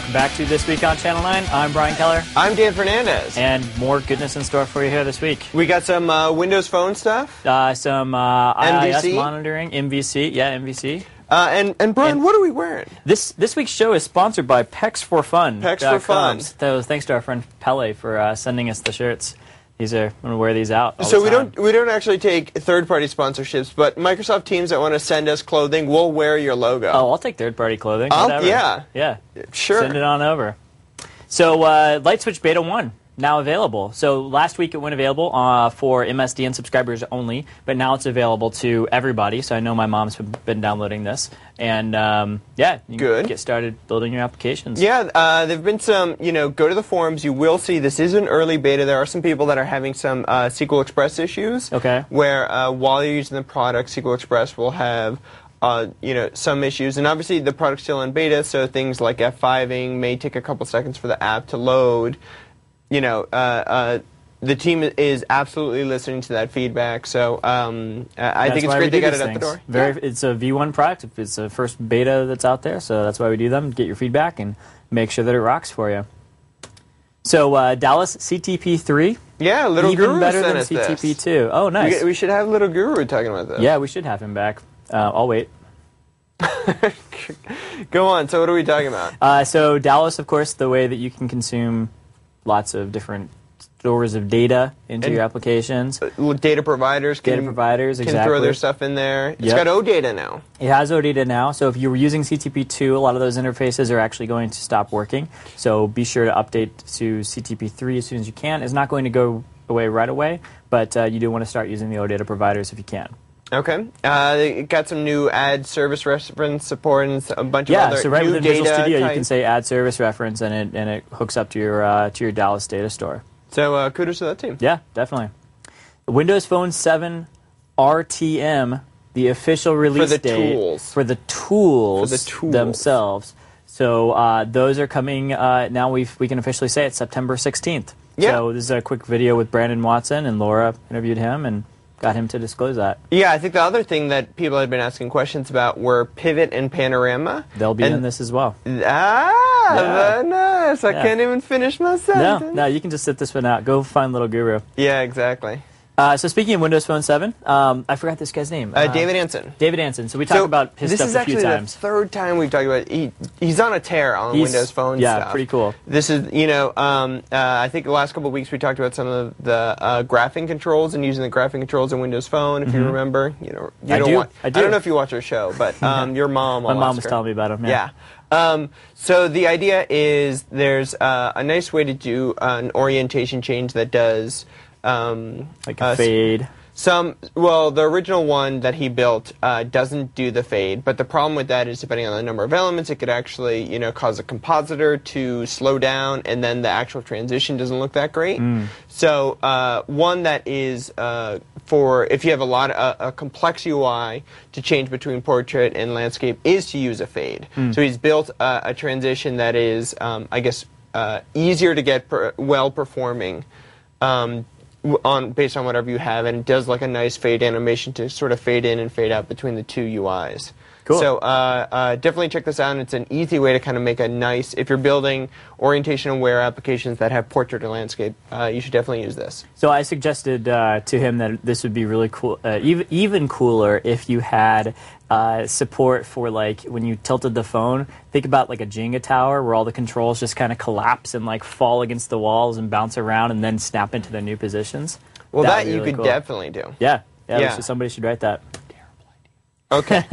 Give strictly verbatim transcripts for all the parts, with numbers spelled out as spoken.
Welcome back to This Week on Channel nine. I'm Brian Keller. I'm Dan Fernandez. And more goodness in store for you here this week. We got some uh, Windows Phone stuff. Uh, some uh, M V C? iOS monitoring, M V C, yeah, M V C. Uh, and, and Brian, and what are we wearing? This this week's show is sponsored by Pecs for Fun. Pecs for Fun. So thanks to our friend Pele for uh, sending us the shirts. These are, I'm going to wear these out all So the we time. don't we don't actually take third-party sponsorships, but Microsoft teams that want to send us clothing will wear your logo. Oh, I'll take third-party clothing. I'll, whatever. yeah. Yeah. Sure. Send it on over. So uh, Light Switch Beta one, now available. So last week it went available uh, for M S D N subscribers only, but now it's available to everybody. So I know my mom's been downloading this. And um, yeah, you Good. can get started building your applications. Yeah, uh, there have been some, you know, go to the forums. You will see this is an early beta. There are some people that are having some uh, S Q L Express issues. Okay. Where uh, while you're using the product, S Q L Express will have Uh, you know, some issues, and obviously the product's still in beta, so things like F five ing may take a couple seconds for the app to load. You know, uh, uh, the team is absolutely listening to that feedback, so um, I that's think it's why great we they do got these it out things. the door. Very, Yeah. It's a V one product. It's the first beta that's out there, so that's why we do them. Get your feedback and make sure that it rocks for you. So uh, Dallas C T P three. Yeah, Little Even Guru better sent than us C T P this. two. Oh, nice. We, we should have Little Guru talking about this. Yeah, we should have him back. Uh, I'll wait. Go on. So what are we talking about? Uh, so Dallas, of course, the way that you can consume lots of different stores of data into And your applications. Uh, Data providers can, Data providers, can exactly. throw their stuff in there. It's Yep. got OData now. It has OData now, so if you were using C T P two, a lot of those interfaces are actually going to stop working. So be sure to update to C T P three as soon as you can. It's not going to go away right away, but uh, you do want to start using the OData providers if you can. Okay. Uh, it got some new ad service reference support and a bunch of Yeah, other so right new within Visual data Studio, type. you can say add service reference, and it and it hooks up to your uh, to your Dallas data store. So uh, kudos to that team. Yeah, definitely. Windows Phone seven R T M, the official release the date tools. for the tools, For the tools. themselves. So uh, those are coming uh, now. We we can officially say it's September sixteenth. Yeah. So this is a quick video with Brandon Watson, and Laura interviewed him and got him to disclose that. Yeah, I think the other thing that people had been asking questions about were Pivot and Panorama. They'll be and in this as well. Ah, Yeah. very nice. I Yeah. can't even finish my No, sentence. no, you can just sit this one out. Go find Little Guru. Yeah, exactly. Uh, so speaking of Windows Phone seven, um, I forgot this guy's name. Uh, David Anson. David Anson. So we talked So about his this stuff is a few actually times. the third time we've talked about. He, he's on a tear on He's- Windows Phone yeah, stuff. pretty cool. This is, you know, um, uh, I think the last couple of weeks we talked about some of the uh, graphing controls and using the graphing controls in Windows Phone. If you remember, you know, you I don't do. want. I do. don't know if you watch our show, but um, your mom. My I'll mom ask was her. telling me about him. Yeah. Um, so the idea is there's uh, a nice way to do uh, an orientation change that does um, Like a uh, fade. Some, well, the original one that he built uh, doesn't do the fade, but the problem with that is depending on the number of elements, it could actually, you know, cause a compositor to slow down, and then the actual transition doesn't look that great. So uh, one that is uh, for if you have a lot of uh, a complex U I to change between portrait and landscape is to use a fade. So he's built a, a transition that is, um, I guess, uh, easier to get per, well performing. Um, on based on whatever you have, and it does like a nice fade animation to sort of fade in and fade out between the two U Is. Cool. So uh, uh, definitely check this out. It's an easy way to kind of make a nice, if you're building orientation-aware applications that have portrait or landscape, uh, you should definitely use this. So I suggested uh, to him that this would be really cool, uh, even even cooler if you had uh, support for like when you tilted the phone. Think about like a Jenga tower where all the controls just kind of collapse and like fall against the walls and bounce around and then snap into their new positions. Well, That that would be you really could cool. definitely do. Yeah, yeah. Yeah. So somebody should write that. Okay.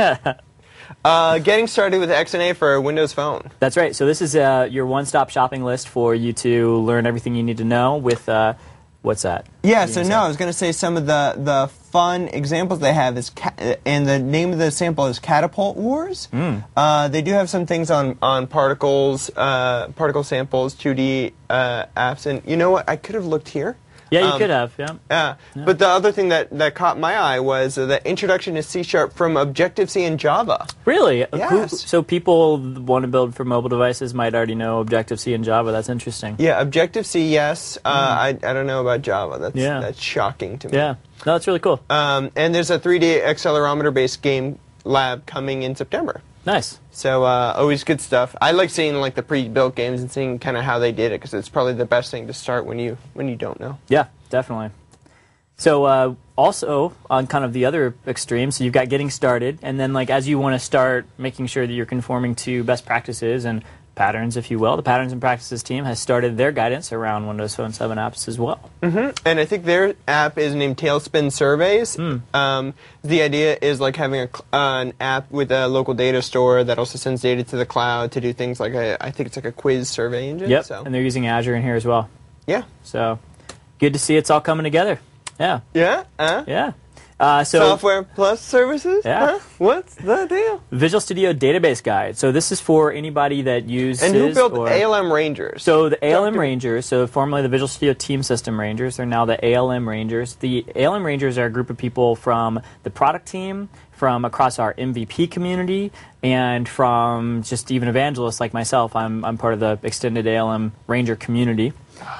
uh, getting started with X N A for a Windows Phone. That's right. So this is uh, your one-stop shopping list for you to learn everything you need to know with. Uh, What's that? Yeah, What so do you no, say? I was going to say some of the, the fun examples they have is, ca- and the name of the sample is Catapult Wars. Mm. Uh, they do have some things on, on particles, uh, particle samples, two D uh, apps, and you know what? I could have looked here. Yeah, you Um, could have. Yeah. Yeah. But the other thing that, that caught my eye was uh, the introduction to C Sharp from Objective-C and Java. Really? Yes. Who, so people want to build for mobile devices might already know Objective-C and Java. That's interesting. Yeah, Objective-C, yes. Uh, I, I don't know about Java. That's, Yeah. that's shocking to me. Yeah. No, that's really cool. Um, and there's a three D accelerometer-based game lab coming in September. Nice. So uh, always good stuff. I like seeing like the pre-built games and seeing kind of how they did it because it's probably the best thing to start when you when you don't know. Yeah, definitely. So uh, also on kind of the other extreme, so you've got getting started, and then like as you want to start making sure that you're conforming to best practices and patterns, if you will, the Patterns and Practices team has started their guidance around Windows Phone seven apps as well. Mm-hmm. And I think their app is named Tailspin Surveys. Mm. Um, the idea is like having a, uh, an app with a local data store that also sends data to the cloud to do things like a, I think it's like a quiz survey engine. Yep, so. And they're using Azure in here as well. Yeah. So good to see it's all coming together. Yeah. Yeah? Uh? Yeah. Uh, so Software plus services? Yeah. Huh? What's the deal? Visual Studio Database Guide. So this is for anybody that uses... And who built or, A L M Rangers? So the A L M Rangers, so formerly the Visual Studio Team System Rangers, they're now the A L M Rangers. The A L M Rangers are a group of people from the product team, from across our M V P community, and from just even evangelists like myself. I'm, I'm part of the extended A L M Ranger community.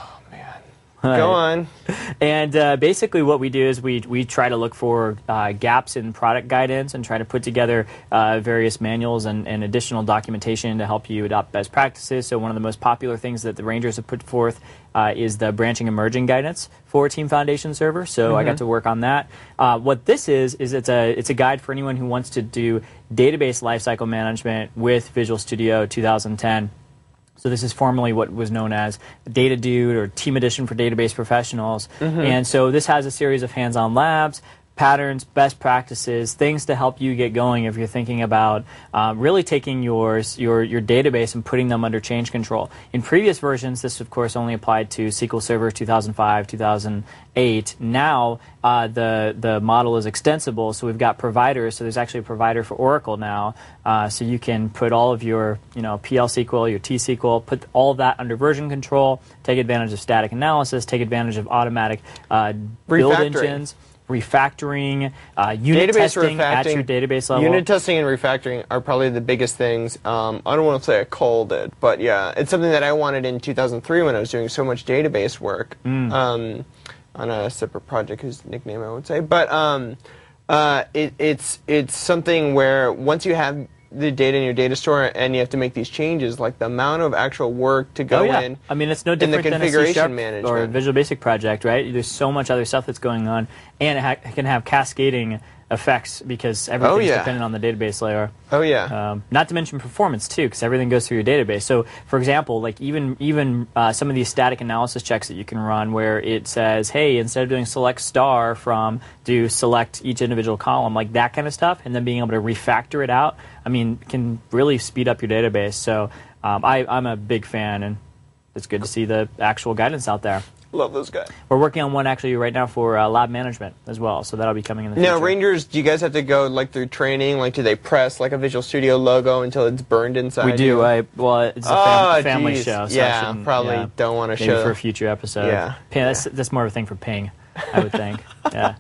Right. Go on. And uh, basically what we do is we, we try to look for uh, gaps in product guidance and try to put together uh, various manuals and, and additional documentation to help you adopt best practices. So one of the most popular things that the Rangers have put forth uh, is the branching and merging guidance for Team Foundation Server. So mm-hmm. I got to work on that. Uh, what this is, is it's a, it's a guide for anyone who wants to do database lifecycle management with Visual Studio two thousand ten. So this is formerly what was known as Data Dude or Team Edition for Database Professionals. Mm-hmm. And so this has a series of hands-on labs, patterns, best practices, things to help you get going if you're thinking about um, really taking yours, your, your database and putting them under change control. In previous versions, this, of course, only applied to S Q L Server two thousand five, two thousand eight. Now, uh, the, the model is extensible, so we've got providers. So there's actually a provider for Oracle now, uh, so you can put all of your you know, P L S Q L, your T S Q L, put all of that under version control, take advantage of static analysis, take advantage of automatic uh, build engines, refactoring, uh, unit database testing at your database level. Unit testing and refactoring are probably the biggest things. Um, I don't want to say I called it, but yeah, it's something that I wanted in two thousand three when I was doing so much database work mm. um, on a separate project whose nickname I won't say. But um, uh, it, it's it's something where once you have the data in your data store and you have to make these changes, like the amount of actual work to go oh, yeah. in. I mean, it's no different in the than a C configuration Sharp management or a Visual Basic project, right? There's so much other stuff that's going on, and it, ha it can have cascading effects because everything's oh, yeah. dependent on the database layer. Oh yeah. Um, not to mention performance too, because everything goes through your database. So, for example, like even even uh, some of these static analysis checks that you can run, where it says, "Hey, instead of doing select star from, do select each individual column," like that kind of stuff, and then being able to refactor it out. I mean, can really speed up your database. So, um, I, I'm a big fan, and it's good to see the actual guidance out there. Love those guys. We're working on one actually right now for uh, lab management as well, so that'll be coming in the future. Now, Rangers, do you guys have to go like through training? Like, do they press like a Visual Studio logo until it's burned inside? We do. You? I, well, it's a oh, fam family geez. show. So yeah, I probably yeah, don't want to maybe show for a future episode. Yeah, Ping, that's, that's more of a thing for Ping, I would think. Yeah.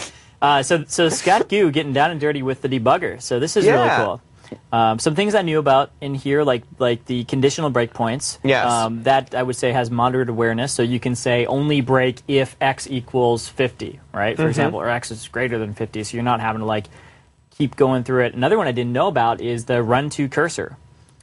Uh, so, so Scott Gu getting down and dirty with the debugger. So this is yeah. really cool. Um, some things I knew about in here, like like the conditional breakpoints. Yes. Um, that I would say has moderate awareness. So you can say only break if x equals fifty, right? For mm-hmm. example, or x is greater than fifty. So you're not having to like keep going through it. Another one I didn't know about is the run to cursor.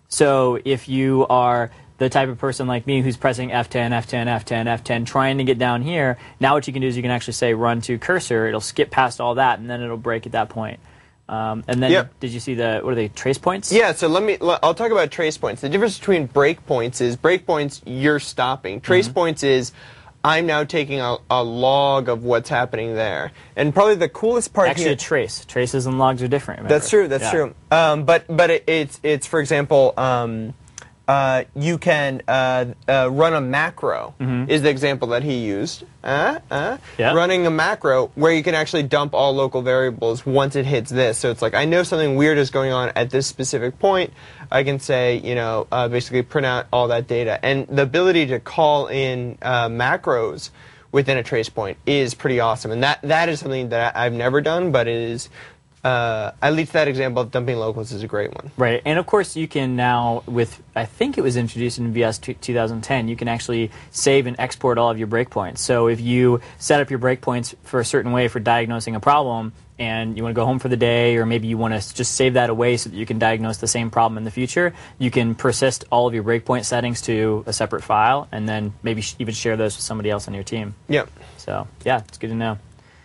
So if you are the type of person like me who's pressing F ten, F ten, F ten, F ten, trying to get down here, now what you can do is you can actually say run to cursor. It'll skip past all that, and then it'll break at that point. Um, and then, yep. did you see the, what are they, trace points? Yeah, so let me, I'll talk about trace points. The difference between breakpoints is breakpoints, you're stopping. Trace mm-hmm. points is, I'm now taking a, a log of what's happening there. And probably the coolest part Actually, here... a trace. Traces and logs are different, remember? That's true, that's yeah. true. Um, but but it, it's, it's, for example... Um, Uh, you can uh, uh, run a macro, mm-hmm. is the example that he used. Uh, uh, yeah. Running a macro where you can actually dump all local variables once it hits this. So it's like, I know something weird is going on at this specific point. I can say, you know, uh, basically print out all that data. And the ability to call in uh, macros within a trace point is pretty awesome. And that, that is something that I've never done, but it is uh, at least that example of dumping locals is a great one. Right, and of course you can now, with, I think it was introduced in V S two thousand ten, you can actually save and export all of your breakpoints. So if you set up your breakpoints for a certain way for diagnosing a problem, and you want to go home for the day, or maybe you want to just save that away so that you can diagnose the same problem in the future, you can persist all of your breakpoint settings to a separate file, and then maybe sh even share those with somebody else on your team. Yep. So, yeah, it's good to know.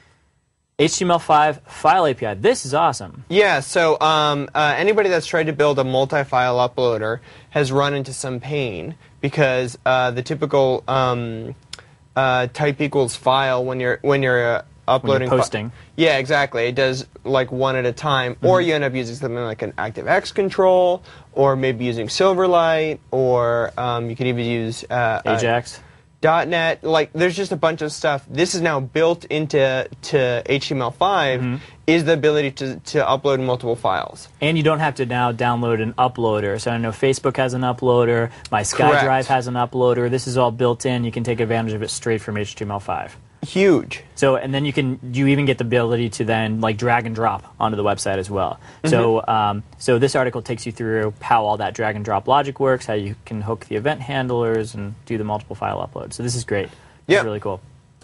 H T M L five file A P I. This is awesome. Yeah, so um, uh, anybody that's tried to build a multi-file uploader has run into some pain because uh, the typical um, uh, type equals file when you're when you're uh, uploading when you're posting. Yeah, exactly. It does like one at a time, mm-hmm. or you end up using something like an ActiveX control, or maybe using Silverlight, or um, you can even use uh, Ajax. Uh, .NET, like there's just a bunch of stuff. This is now built into to H T M L five, mm-hmm. is the ability to, to upload multiple files. And you don't have to now download an uploader. So I know Facebook has an uploader, my SkyDrive Correct. has an uploader. This is all built in. You can take advantage of it straight from H T M L five. Huge. So, and then you can, you even get the ability to then like drag and drop onto the website as well. Mm-hmm. So, um, so this article takes you through how all that drag and drop logic works, how you can hook the event handlers and do the multiple file upload. So this is great. This yep. is really cool.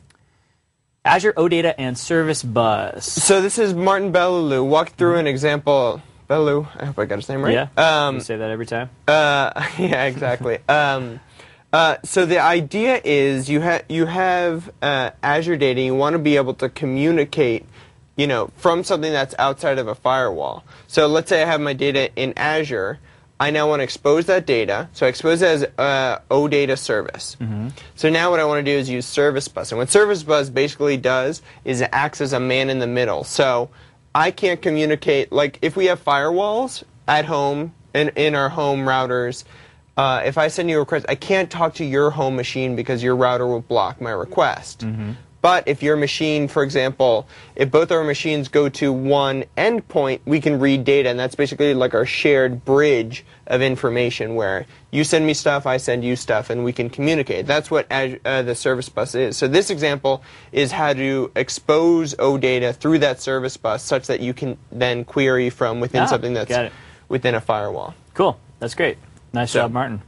Azure OData and Service Bus. So this is Martin Bellulu. Walk through mm-hmm. an example. Bellulu, I hope I got his name right. Yeah, um, you say that every time. Uh, yeah, exactly. um, Uh, so the idea is you have you have uh, Azure data. You want to be able to communicate, you know, from something that's outside of a firewall. So let's say I have my data in Azure. I now want to expose that data. So I expose it as uh, OData service. Mm-hmm. So now what I want to do is use Service Bus. And what Service Bus basically does is it acts as a man in the middle. So I can't communicate, like if we have firewalls at home in, in our home routers. Uh, if I send you a request, I can't talk to your home machine because your router will block my request. Mm-hmm. But if your machine, for example, if both our machines go to one endpoint, we can read data, and that's basically like our shared bridge of information where you send me stuff, I send you stuff, and we can communicate. That's what Azure, uh, the Service Bus is. So this example is how to expose OData through that Service Bus such that you can then query from within ah, something that's within a firewall. Cool. That's great. Nice so, job, Martin.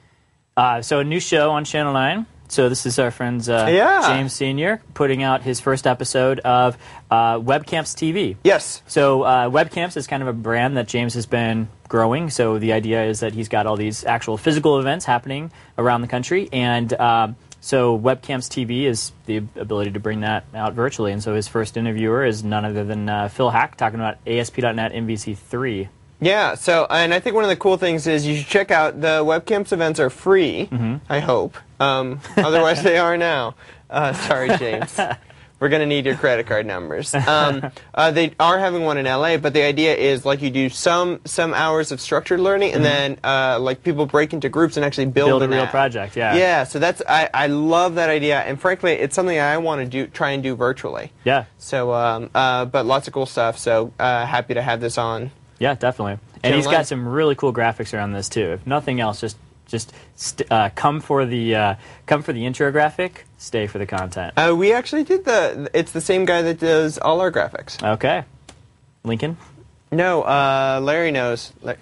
Uh, so a new show on Channel nine. So this is our friend uh, yeah. James Senior putting out his first episode of uh, Webcamps T V. Yes. So uh, Webcamps is kind of a brand that James has been growing. So the idea is that he's got all these actual physical events happening around the country. And um, so Webcamps T V is the ability to bring that out virtually. And so his first interviewer is none other than uh, Phil Hack talking about A S P dot net M V C three. Yeah, so, and I think one of the cool things is you should check out, the Webcamps events are free, mm-hmm. I hope. Um, otherwise they are now. Uh, sorry, James. We're going to need your credit card numbers. Um, uh, they are having one in L A, but the idea is like you do some some hours of structured learning, and mm-hmm. then uh, like people break into groups and actually build, build a an real app. project. Yeah. Yeah. So that's I, I love that idea, and frankly, it's something I want to do try and do virtually. Yeah. So, um, uh, but lots of cool stuff. So uh, happy to have this on. Yeah, definitely. And Channel he's nine. got some really cool graphics around this too. If nothing else, just just st uh, come for the uh, come for the intro graphic, stay for the content. Uh, we actually did the. It's the same guy that does all our graphics. Okay, Lincoln. No, uh, Larry knows. La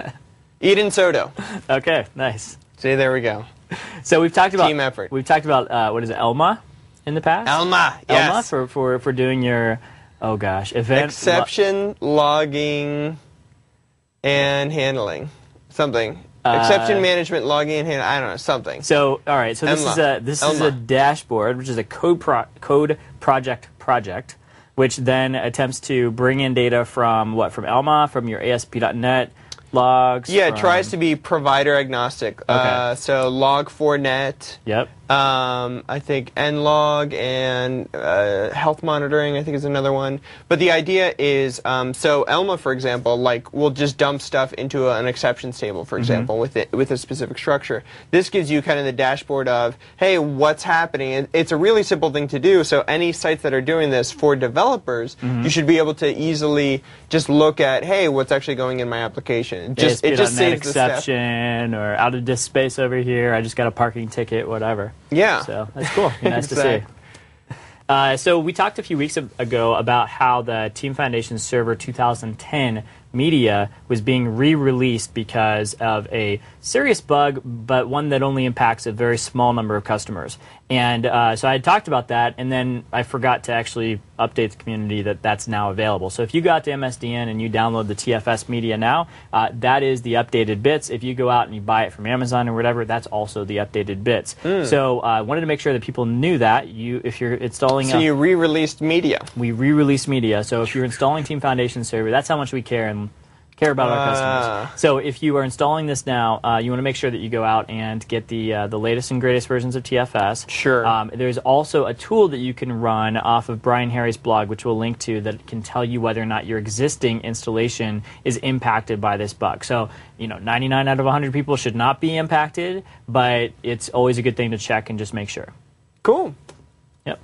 Eden Soto. Okay, nice. See, there we go. So we've talked about team effort. We've talked about uh, what is it, Elma, in the past. Elma, yes. Elma for for for doing your oh gosh event exception lo logging and handling something. Uh, Exception management, logging, and handling. I don't know, something. So, all right. So this Elma. is a this Elma. is a dashboard, which is a code pro code project project, which then attempts to bring in data from what from Elma, from your A S P dot net logs. Yeah, from... it tries to be provider agnostic. Okay. Uh, so log four net. Yep. Um, I think nlog and uh, health monitoring, I think, is another one. But the idea is, um, so Elma, for example, like will just dump stuff into a, an exceptions table, for example, mm-hmm. with it, with a specific structure. This gives you kind of the dashboard of, hey, what's happening? And it's a really simple thing to do. So any sites that are doing this for developers, mm-hmm. you should be able to easily just look at, hey, what's actually going in my application. Just it just saves the step. Exception or out of disk space over here. I just got a parking ticket, whatever. Yeah. So that's cool. Nice exactly. to see. Uh, so we talked a few weeks ago about how the Team Foundation Server two thousand ten media was being re-released because of a serious bug, but one that only impacts a very small number of customers. And uh, so I had talked about that, and then I forgot to actually update the community that that's now available. So if you go out to M S D N and you download the T F S media now, uh, that is the updated bits. If you go out and you buy it from Amazon or whatever, that's also the updated bits. Mm. So I uh, wanted to make sure that people knew that. You, if you're installing, so a, you re-released media. We re-released media. So if you're installing Team Foundation Server, that's how much we care and care about our customers. Uh. So if you are installing this now, uh, you want to make sure that you go out and get the uh, the latest and greatest versions of T F S. Sure. Um, there's also a tool that you can run off of Brian Harry's blog, which we'll link to, that can tell you whether or not your existing installation is impacted by this bug. So, you know, ninety-nine out of one hundred people should not be impacted, but it's always a good thing to check and just make sure. Cool. Yep.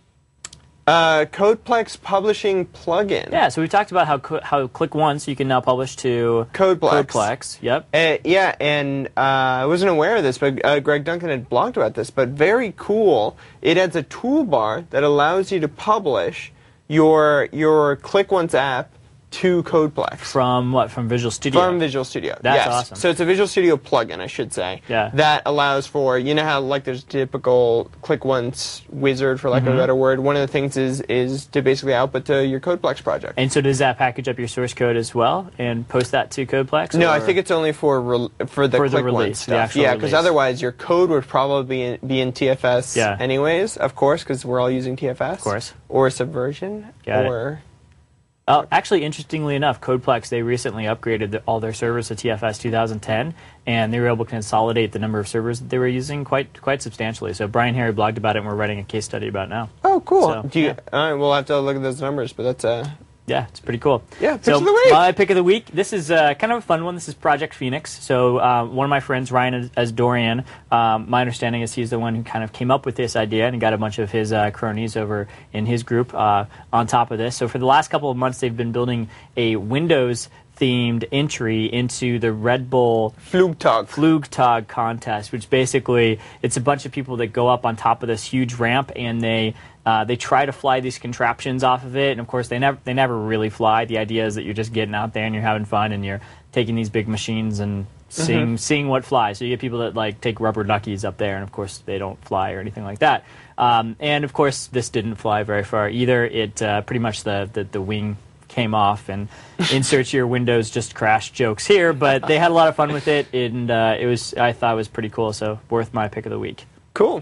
Uh, Codeplex publishing plugin. Yeah, so we talked about how how click once you can now publish to Codeplex. Codeplex. Yep. Uh, yeah, and uh, I wasn't aware of this, but uh, Greg Duncan had blogged about this. But very cool. It adds a toolbar that allows you to publish your your click once app to Codeplex. From what? From Visual Studio? From Visual Studio. That's yes. awesome. So it's a Visual Studio plugin, I should say. Yeah. That allows for, you know how like there's a typical click once wizard, for lack mm-hmm. of a better word. One of the things is is to basically output to your Codeplex project. And so does that package up your source code as well and post that to Codeplex? No, or? I think it's only for re for the for click the release, once stuff. the yeah, because release. otherwise your code would probably be in, be in T F S yeah. anyways, of course, because we're all using T F S. Of course. Or Subversion. Got or. It. Uh, actually, interestingly enough, Codeplex, they recently upgraded the, all their servers to T F S two thousand ten, and they were able to consolidate the number of servers that they were using quite quite substantially. So Brian Harry blogged about it, and we're writing a case study about it now. Oh, cool. So, Do you, yeah. All right, we'll have to look at those numbers, but that's... Uh, Yeah, it's pretty cool. Yeah, pick so of the week. My pick of the week. This is uh, kind of a fun one. This is Project Phoenix. So uh, one of my friends, Ryan as, as Dorian, um, my understanding is he's the one who kind of came up with this idea and got a bunch of his uh, cronies over in his group uh, on top of this. So for the last couple of months, they've been building a Windows themed entry into the Red Bull Flugtag. Flugtag contest, which basically it's a bunch of people that go up on top of this huge ramp and they uh, they try to fly these contraptions off of it, and of course they never they never really fly. The idea is that you're just getting out there and you're having fun and you're taking these big machines and seeing mm-hmm. seeing what flies. So you get people that like take rubber duckies up there, and of course they don't fly or anything like that. Um, and of course this didn't fly very far either. It uh, pretty much the, the the wing came off, and insert your Windows just crashed jokes here, but they had a lot of fun with it, and uh, it was I thought it was pretty cool, so worth my pick of the week. Cool.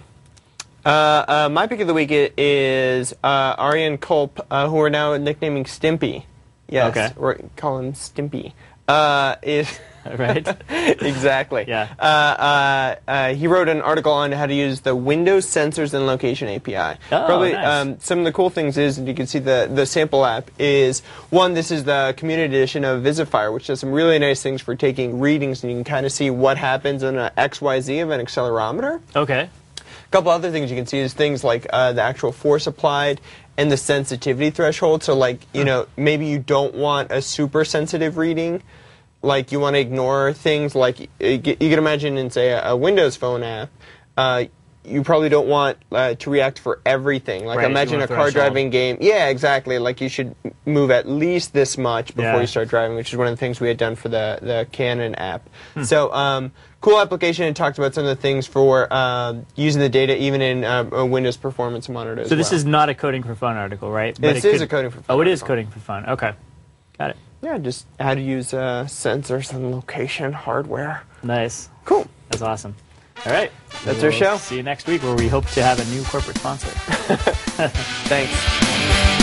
Uh, uh, my pick of the week is uh, Arjen Kulp, uh, who we're now nicknaming Stimpy. Yes, okay. We're calling him Stimpy. Uh, is right? Exactly. Yeah. Uh, uh, uh, he wrote an article on how to use the Windows Sensors and Location A P I. Oh, Probably nice. um, some of the cool things is, and you can see the the sample app is one. This is the community edition of Visifier, which does some really nice things for taking readings, and you can kind of see what happens on an X Y Z of an accelerometer. Okay. A couple other things you can see is things like uh, the actual force applied and the sensitivity threshold. So, like, you know, maybe you don't want a super sensitive reading. Like, you want to ignore things like, you can imagine in, say, a Windows Phone app, uh, you probably don't want uh, to react for everything. Like, right, imagine a car driving game. Yeah, exactly. Like, you should move at least this much before yeah. you start driving, which is one of the things we had done for the, the Canon app. Hmm. So, um, cool application. It talked about some of the things for uh, using the data even in uh, a Windows Performance Monitor. So this well. is not a Coding for Fun article, right? But this it is could, a Coding for Fun Oh, it article. is Coding for Fun. Okay. Got it. Yeah, just how to use uh, sensors and location hardware. Nice. Cool. That's awesome. All right. That's we'll our show. See you next week where we hope to have a new corporate sponsor. Thanks.